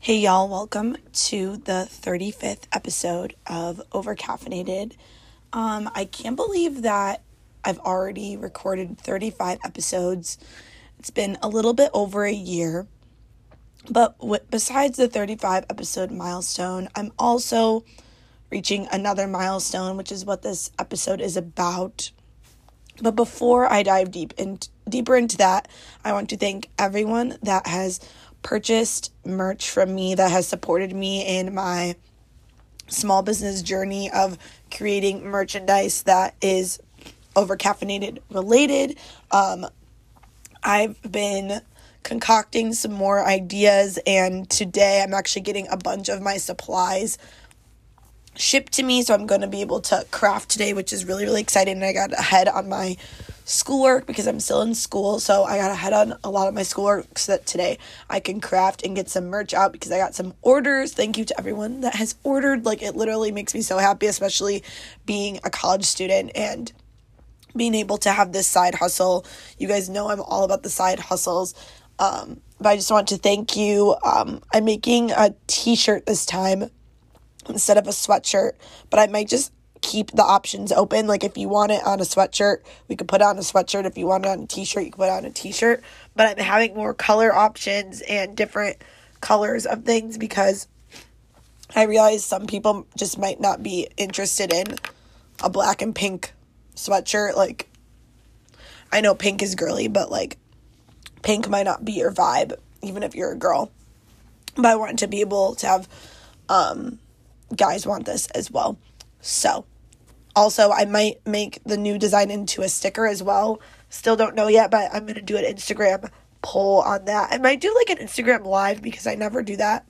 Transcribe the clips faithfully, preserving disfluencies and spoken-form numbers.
Hey y'all, welcome to the thirty-fifth episode of Overcaffeinated. Um, I can't believe that I've already recorded thirty-five episodes. It's been a little bit over a year. But w- besides the thirty-five episode milestone, I'm also reaching another milestone, which is what this episode is about. But before I dive deep in, deeper into that, I want to thank everyone that has purchased merch from me, that has supported me in my small business journey of creating merchandise that is overcaffeinated related. Um, I've been concocting some more ideas, and today I'm actually getting a bunch of my supplies shipped to me, so I'm going to be able to craft today, which is really, really exciting. And I got ahead on my schoolwork because I'm still in school, so I got ahead on a lot of my schoolwork so that today I can craft and get some merch out because I got some orders. Thank you to everyone that has ordered. Like, it literally makes me so happy, especially being a college student and being able to have this side hustle. You guys know I'm all about the side hustles. Um, but I just want to thank you. Um, I'm making a t-shirt this time instead of a sweatshirt, but I might just keep the options open. Like, if you want it on a sweatshirt, we could put it on a sweatshirt. If you want it on a t-shirt, you can put it on a t-shirt. But I'm having more color options and different colors of things because I realize some people just might not be interested in a black and pink sweatshirt. Like, I know pink is girly, but like pink might not be your vibe, even if you're a girl. But I want to be able to have um guys want this as well. So also I might make the new design into a sticker as well. Still don't know yet, but I'm going to do an Instagram poll on that. I might do like an Instagram live because I never do that.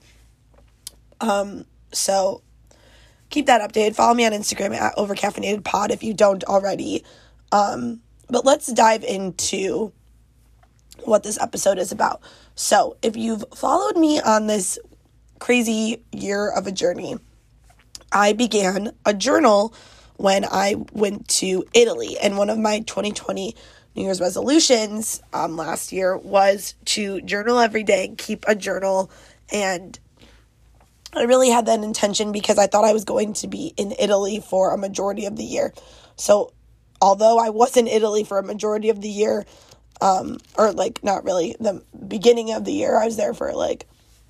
Um, so keep that updated. Follow me on Instagram at Overcaffeinated Pod if you don't already. Um, but let's dive into what this episode is about. So if you've followed me on this crazy year of a journey, I began a journal when I went to Italy, and one of my twenty twenty New Year's resolutions um, last year was to journal every day and keep a journal. And I really had that intention because I thought I was going to be in Italy for a majority of the year. So although I was in Italy for a majority of the year, um, or like not really the beginning of the year, I was there for like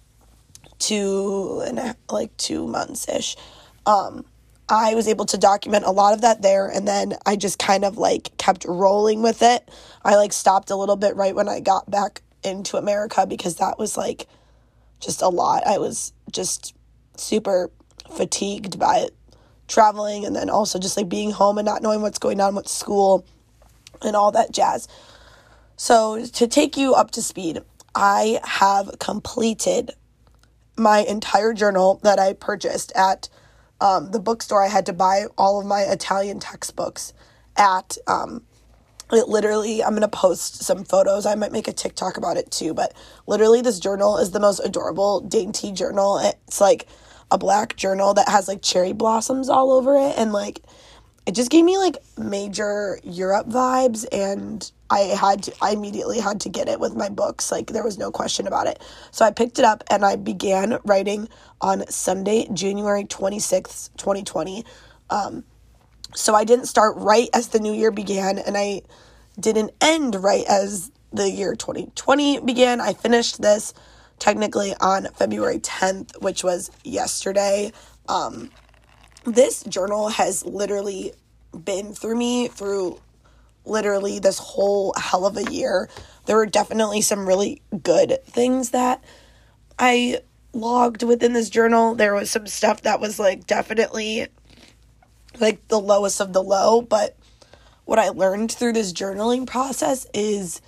two and a, like two months ish. Um, I was able to document a lot of that there, and then I just kind of like kept rolling with it. I like stopped a little bit right when I got back into America because that was like just a lot. I was just super fatigued by it, traveling, and then also just like being home and not knowing what's going on with school and all that jazz. So to take you up to speed, I have completed my entire journal that I purchased at um, the bookstore. I had to buy all of my Italian textbooks at, um, it literally, I'm going to post some photos. I might make a TikTok about it too, but literally this journal is the most adorable, dainty journal. It's like a black journal that has like cherry blossoms all over it. And like, it just gave me like major Europe vibes, and I had to, I immediately had to get it with my books. Like, there was no question about it. So I picked it up and I began writing on Sunday, January twenty-sixth, twenty twenty. Um, so I didn't start right as the new year began, and I didn't end right as the year twenty twenty began. I finished this technically on February tenth, which was yesterday. Um, this journal has literally been through me through literally this whole hell of a year. There were definitely some really good things that I logged within this journal. There was some stuff that was like definitely like the lowest of the low, but what I learned through this journaling process is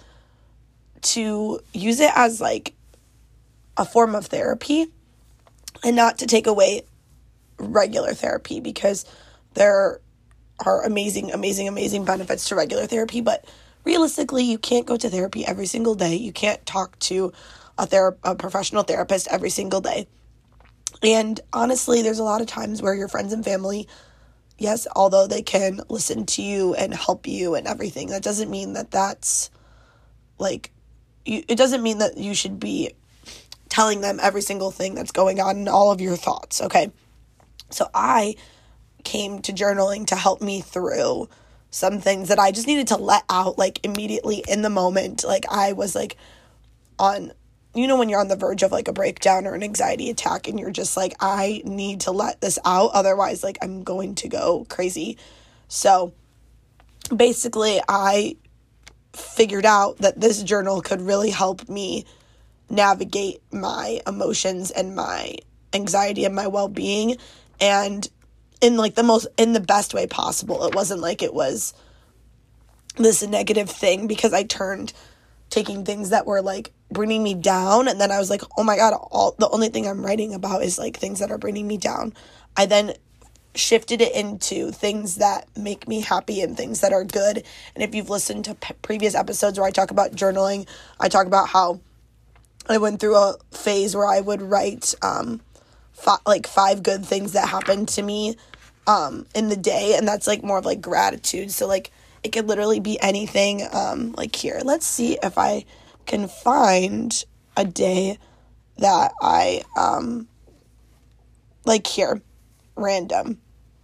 to use it as like a form of therapy and not to take away regular therapy, because there are amazing, amazing, amazing benefits to regular therapy, but realistically, you can't go to therapy every single day. You can't talk to a, thera- a professional therapist every single day. And honestly, there's a lot of times where your friends and family, yes, although they can listen to you and help you and everything, that doesn't mean that that's like, you, it doesn't mean that you should be telling them every single thing that's going on and all of your thoughts, okay? So I came to journaling to help me through some things that I just needed to let out, like, immediately in the moment. Like, I was, like, on, you know, when you're on the verge of, like, a breakdown or an anxiety attack, and you're just, like, I need to let this out, otherwise, like, I'm going to go crazy. So, basically, I figured out that this journal could really help me navigate my emotions and my anxiety and my well-being, and in like the most, in the best way possible. It wasn't like it was this negative thing, because I turned taking things that were like bringing me down, and then I was like, oh my God, all the only thing I'm writing about is like things that are bringing me down. I then shifted it into things that make me happy and things that are good. And if you've listened to p- previous episodes where I talk about journaling, I talk about how I went through a phase where I would write um fi- like five good things that happened to me um in the day, and that's like more of like gratitude. So like it could literally be anything. Um like here, let's see if I can find a day that I um like here, random.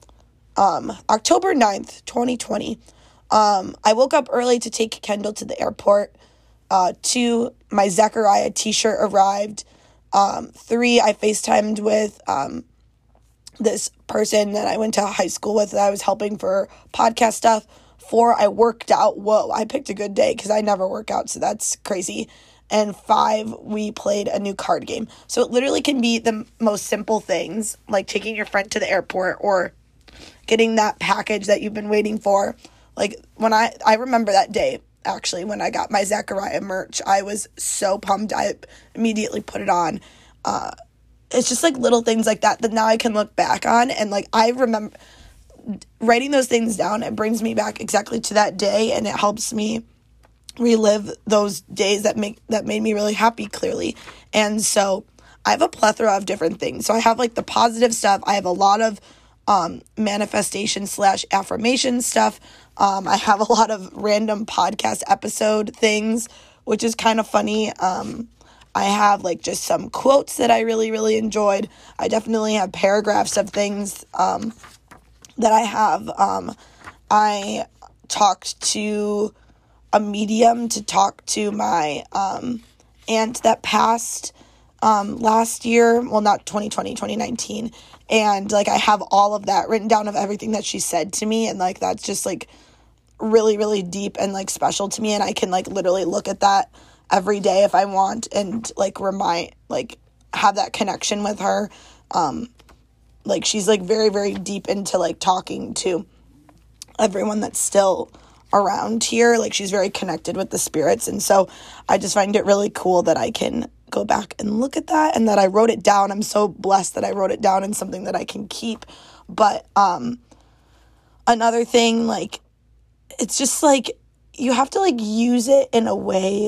Um October ninth, twenty twenty. Um I woke up early to take Kendall to the airport. Uh two, my Zechariah t-shirt arrived. Um three, I FaceTimed with um this person that I went to high school with that I was helping for podcast stuff. Four, I worked out. Whoa, I picked a good day because I never work out, so that's crazy. And five, we played a new card game. So it literally can be the most simple things, like taking your friend to the airport or getting that package that you've been waiting for. Like when I, I remember that day, actually, when I got my Zechariah merch, I was so pumped. I immediately put it on. Uh, it's just like little things like that that now I can look back on. And like I remember writing those things down, it brings me back exactly to that day, and it helps me relive those days that make that made me really happy, clearly. And so I have a plethora of different things. So I have like the positive stuff. I have a lot of um manifestation slash affirmation stuff. um I have a lot of random podcast episode things, which is kind of funny. um I have like just some quotes that I really really enjoyed. I definitely have paragraphs of things um that I have. um I talked to a medium to talk to my um aunt that passed um last year, well, not twenty twenty, twenty nineteen, and like I have all of that written down of everything that she said to me, and like that's just like really really deep and like special to me, and I can like literally look at that every day if I want, and like remind, like have that connection with her. um like she's like very very deep into like talking to everyone that's still around here. Like she's very connected with the spirits, and so I just find it really cool that I can go back and look at that, and that I wrote it down. I'm so blessed that I wrote it down in something that I can keep. But um another thing, like it's just like you have to like use it in a way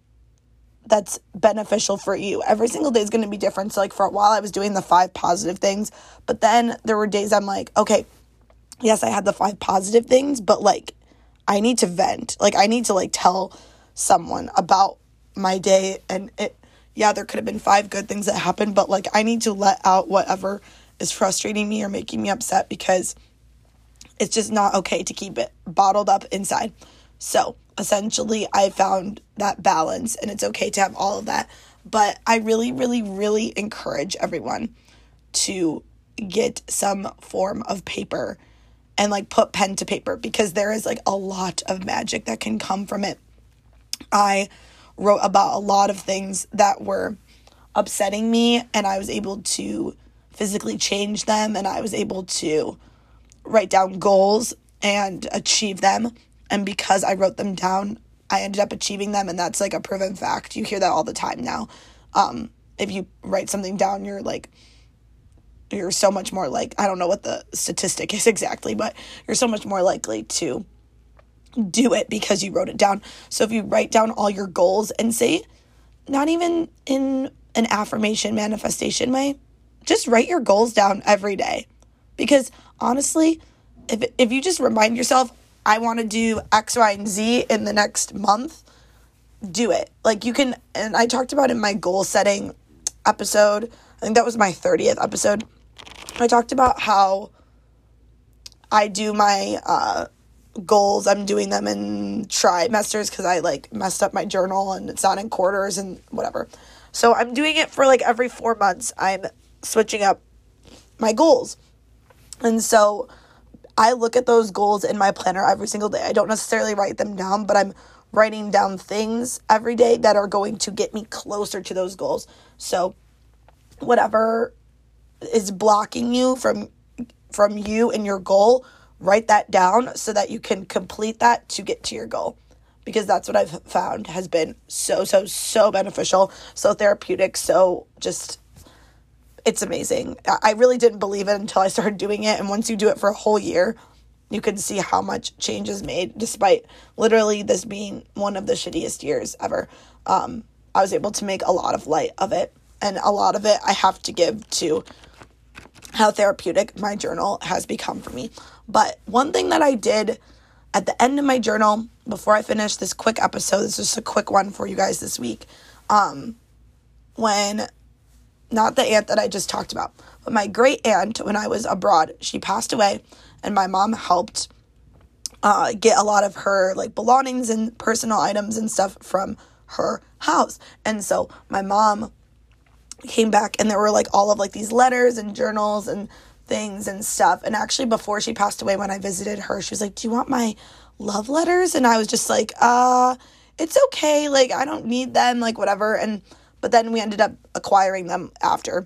that's beneficial for you. Every single day is going to be different. So like for a while I was doing the five positive things, but then there were days I'm like, okay, yes, I had the five positive things, but like I need to vent. Like I need to like tell someone about my day, and it, yeah, there could have been five good things that happened, but like I need to let out whatever is frustrating me or making me upset, because it's just not okay to keep it bottled up inside. So essentially I found that balance, and it's okay to have all of that. But I really, really, really encourage everyone to get some form of paper and like put pen to paper, because there is like a lot of magic that can come from it. I wrote about a lot of things that were upsetting me, and I was able to physically change them, and I was able to write down goals and achieve them. And because I wrote them down, I ended up achieving them, and that's like a proven fact. You hear that all the time now. Um, if you write something down, you're like, you're so much more like, I don't know what the statistic is exactly, but you're so much more likely to do it because you wrote it down. So if you write down all your goals, and say, not even in an affirmation manifestation way, just write your goals down every day. Because honestly, if if you just remind yourself, I want to do X, Y, and Z in the next month, do it. Like you can, and I talked about in my goal setting episode, I think that was my thirtieth episode, I talked about how I do my uh, goals. I'm doing them in trimesters because I, like, messed up my journal and it's not in quarters and whatever. So I'm doing it for, like, every four months. I'm switching up my goals. And so I look at those goals in my planner every single day. I don't necessarily write them down, but I'm writing down things every day that are going to get me closer to those goals. So whatever is blocking you from from you and your goal, write that down so that you can complete that to get to your goal. Because that's what I've found has been so, so, so beneficial, so therapeutic, so just, it's amazing. I really didn't believe it until I started doing it. And once you do it for a whole year, you can see how much change is made, despite literally this being one of the shittiest years ever. Um, I was able to make a lot of light of it. And a lot of it I have to give to how therapeutic my journal has become for me. But one thing that I did at the end of my journal, before I finish this quick episode, this is just a quick one for you guys this week, um, when, not the aunt that I just talked about, but my great aunt, when I was abroad, she passed away, and my mom helped uh, get a lot of her, like, belongings and personal items and stuff from her house. And so my mom came back, and there were, like, all of, like, these letters and journals and things and stuff. And actually, before she passed away, when I visited her, she was like, do you want my love letters? And I was just like, uh, it's okay. Like, I don't need them, like, whatever. And, but then we ended up acquiring them after.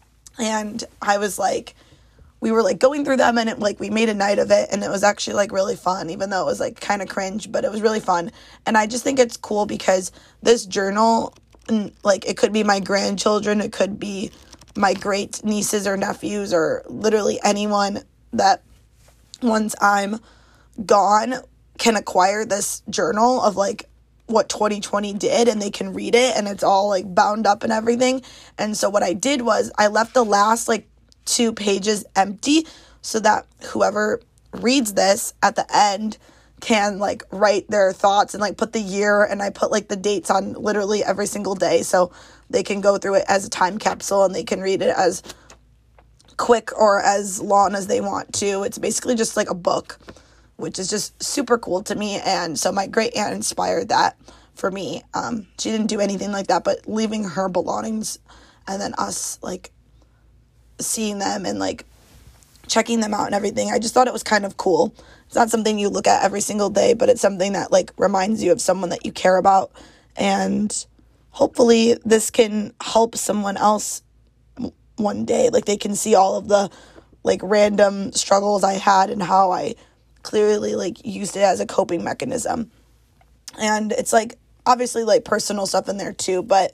And I was like, we were, like, going through them, and it, like, we made a night of it, and it was actually, like, really fun, even though it was, like, kind of cringe, but it was really fun. And I just think it's cool because this journal, and, like, it could be my grandchildren, it could be my great nieces or nephews, or literally anyone that once I'm gone can acquire this journal of, like, what twenty twenty did, and they can read it, and it's all, like, bound up and everything. And so what I did was I left the last, like, two pages empty so that whoever reads this at the end can, like, write their thoughts and, like, put the year, and I put, like, the dates on literally every single day so they can go through it as a time capsule, and they can read it as quick or as long as they want to. It's basically just like a book, which is just super cool to me. And so my great aunt inspired that for me. Um, she didn't do anything like that, but leaving her belongings and then us, like, seeing them and, like, checking them out and everything. I just thought it was kind of cool. It's not something you look at every single day, but it's something that, like, reminds you of someone that you care about. And hopefully this can help someone else one day. Like, they can see all of the, like, random struggles I had and how I clearly, like, used it as a coping mechanism. And it's, like, obviously, like, personal stuff in there too, but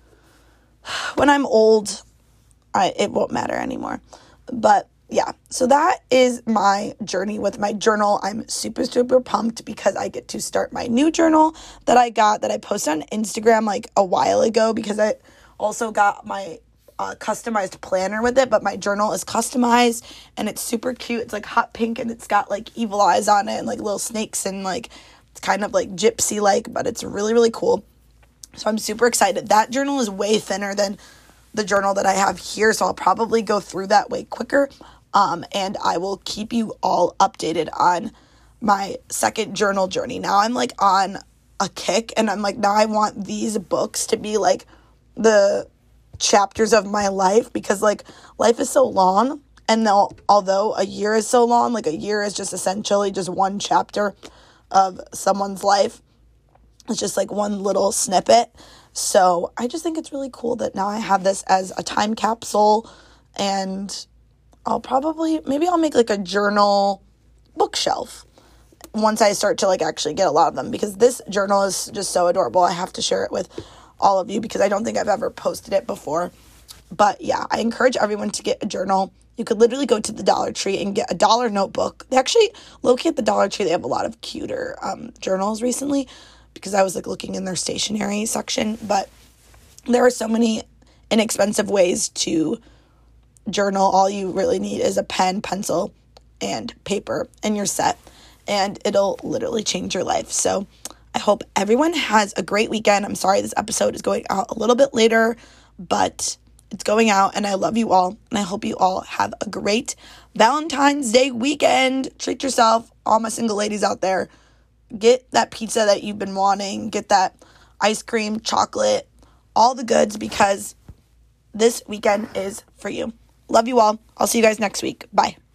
when I'm old, I it won't matter anymore. But yeah, so that is my journey with my journal. I'm super, super pumped because I get to start my new journal that I got, that I posted on Instagram, like, a while ago, because I also got my uh, customized planner with it, but my journal is customized, and it's super cute. It's, like, hot pink, and it's got, like, evil eyes on it, and, like, little snakes, and, like, it's kind of, like, gypsy-like, but it's really, really cool. So I'm super excited. That journal is way thinner than the journal that I have here, so I'll probably go through that way quicker. Um, and I will keep you all updated on my second journal journey. Now I'm, like, on a kick, and I'm like, now I want these books to be, like, the chapters of my life, because, like, life is so long, and although a year is so long, like, a year is just essentially just one chapter of someone's life. It's just, like, one little snippet. So I just think it's really cool that now I have this as a time capsule, and I'll probably, maybe I'll make, like, a journal bookshelf once I start to, like, actually get a lot of them, because this journal is just so adorable. I have to share it with all of you because I don't think I've ever posted it before. But yeah, I encourage everyone to get a journal. You could literally go to the Dollar Tree and get a dollar notebook. They actually, low-key at the Dollar Tree, they have a lot of cuter um, journals recently, because I was, like, looking in their stationery section. But there are so many inexpensive ways to journal. All you really need is a pen, pencil, and paper, and you're set. And it'll literally change your life. So I hope everyone has a great weekend. I'm sorry this episode is going out a little bit later, but it's going out, and I love you all, and I hope you all have a great Valentine's Day weekend. Treat yourself, all my single ladies out there. Get that pizza that you've been wanting. Get that ice cream, chocolate, all the goods, because this weekend is for you. Love you all. I'll see you guys next week. Bye.